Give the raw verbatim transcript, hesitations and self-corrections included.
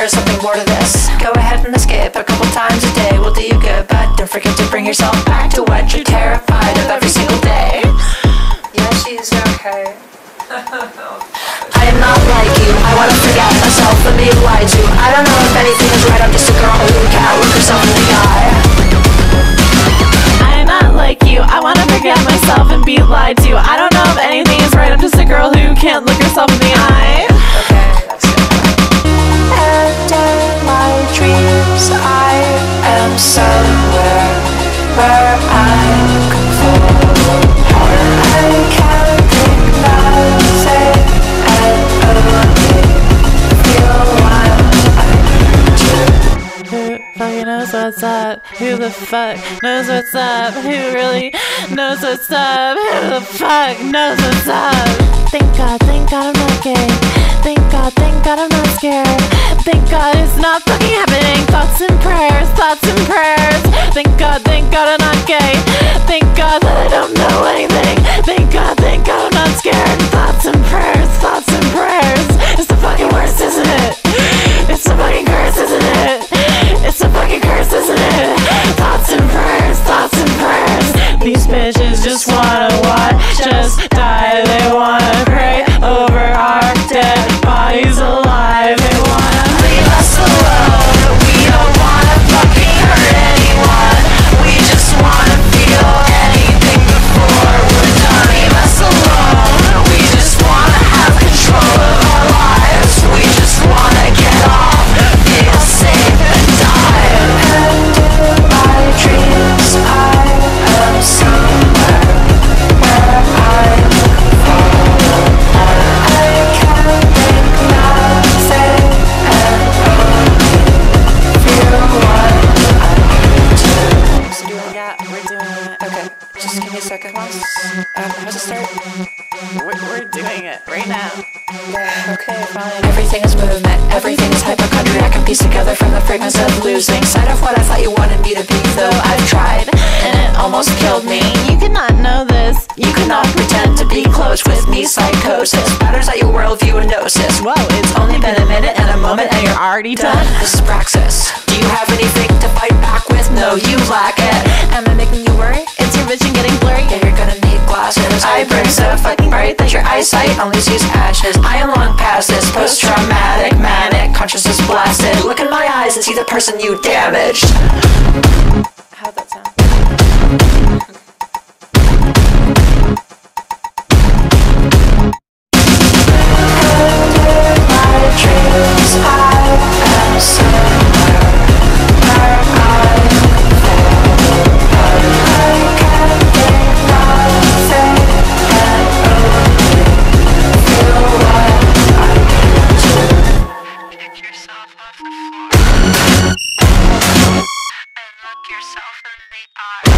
there's something more to this. Go ahead and skip a couple times a day will do you good, but don't forget to bring yourself back to what you're terrified of every single day. Yeah, she's okay. I am not like you, I wanna forget myself and be lied to. I don't know if anything is right, I'm just a girl who can't look herself in the eye. I am not like you, I wanna forget myself and be lied to. I don't know if anything is right, I'm just a girl who can't look herself in the eye. Okay, that's good. And in my dreams I am somewhere where I'm conformed. I can't think nothing and only feel wild. Who fucking knows what's up? Who the fuck knows what's up? Who really knows what's up? Who the fuck knows what's up? Thank God, thank God I'm not gay. Thank God, thank God I'm not scared. Thank God it's not fucking happening. Thoughts and prayers, thoughts and prayers. Thank God, thank God I'm not gay. Thank God that I don't know anything. Thank God, thank God I'm not scared. Thoughts and prayers, thoughts and prayers. It's the fucking worst, isn't it? It's the fucking curse, isn't it? It's a fucking curse, isn't it? Thoughts and prayers, thoughts and prayers. These bitches just wanna watch us die. They wanna pray over our dead bodies alive. They wanna Leave us alone, we don't wanna fucking hurt anyone. We just wanna feel anything before we're done. Leave us alone, we just wanna have control of our lives. We just wanna get off, feel safe and die. And in my dreams I am somewhere where I'm conformed. I can't think nothing and only feel what I do. So doing that, we're doing it. Okay, just give me a second. Um, how's it start? We're, we're doing it right now. Yeah, okay, fine. Everything is movement, everything is hypochondria. I can piece together from the fragments of losing sight of what I thought you wanted me to be. Though I've tried, and it almost killed me. You cannot know this. You cannot pretend to be close with me. Psychosis matters at your worldview and gnosis. Whoa, it's only been a minute and a moment and you're already done. This is praxis. Do you have anything to fight back with? No, you lack it. Am I making you worry? It's your vision getting blurry. Yeah, you're gonna need glasses. I burn so fucking bright that your eyesight only sees ashes. I am long past this post-traumatic, manic, consciousness blasted. Look in my eyes and see the person you damaged. How'd that sound? My dreams I am somewhere where I'm conformed. I can't think nothing and only feel what I do. Pick yourself off the floor and look yourself in the eye.